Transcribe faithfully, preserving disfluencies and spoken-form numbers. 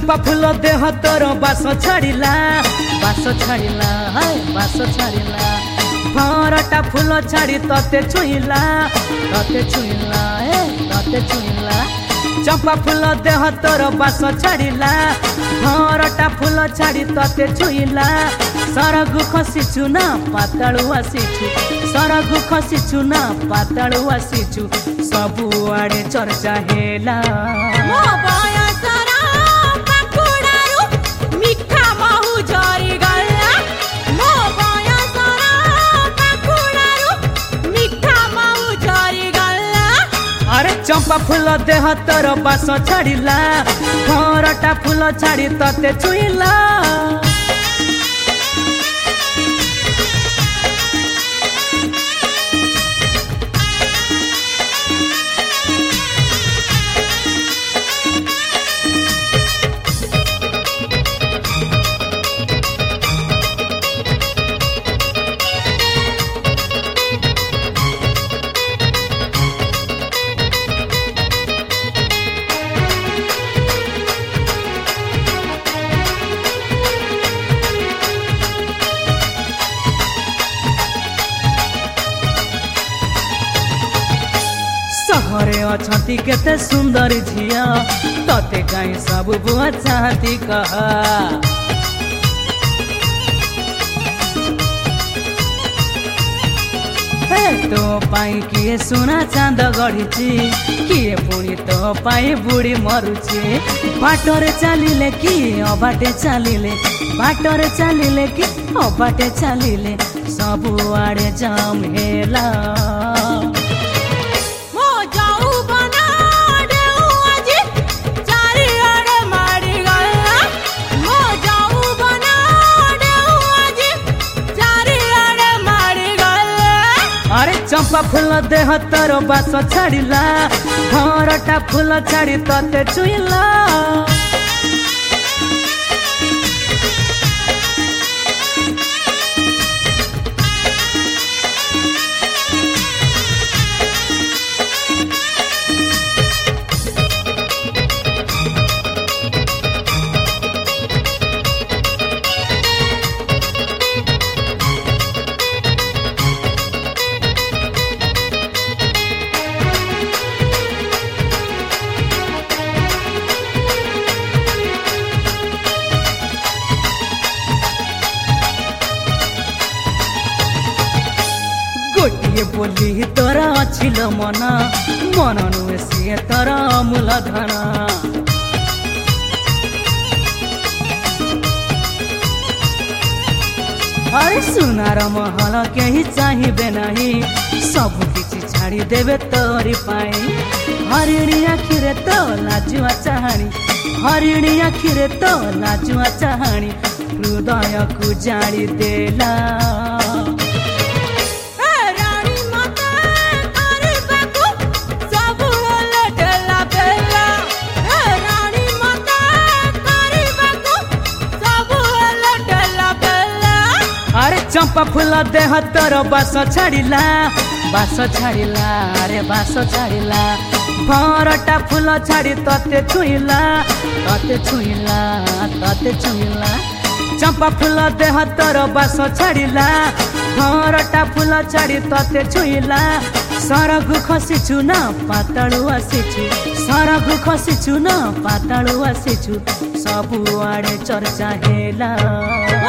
चंपा फूल देह तोर बास छाड़िला बास छाड़िला हाय बास छाड़िला भरटा फूल छाड़ी तते छुईला तते छुईला ए तते छुईला चंपा फूल देह तोर बास छाड़िला भरटा फूल छाड़ी तते छुईला सरगु खसीछु ना पातालु आसीछु सरगु खसीछु ना पातालु आसीछु सबु आड़े चर्चा हेला मो बयसरा पाकुडारु मिठा महु झरी गल्ला मो बयसरा पाकुडारु मिठा महु झरी गल्ला। अरे चंपा फूल देह तोर बास छाड़िला भरटा फूल छाड़ी तते छुईला सहरे अछंती केते सुंदर झिया तते काई सब बुआ चाहती कहा हे तो पाई किए सुना चांद गढ़ी किए पुणी तो पाई बुढ़ी मरुची बाटरे चलिले कि अबाटे चलिले बाटरे चलिले कि अबाटे चलिले सबु आड़े जाम हेला चंपा फूल देह तोर बास छाड़िला भरटा फूल छाड़ी तते छुईला गोटिए बोली तोरा अछिल मन मन नुहे सी तोरा मूल धन अरे सुनार महल कहीं चाहिए नहीं सब किसी छाड़ी देवे तोरी पाई हरिणी आखिरे तो लाजुआ चाहानी हरिणी आखिरे तो लाजुआ चाहानी हृदय को जाड़ी देला चंपा फूल देह तोर बास छाड़िला बास छाड़िला अरे बास छाड़िला भरटा फूल छाड़ी तते छुईला तते छुईला तते छुईला चंपा फूल देह तोर बास छाड़िला भरटा फूल छाड़ी तते छुईला सरगु खसीछु ना पातालु आसीछु सरगु खसीछु ना पातालु आसीछु सबु आड़े चर्चा हेला।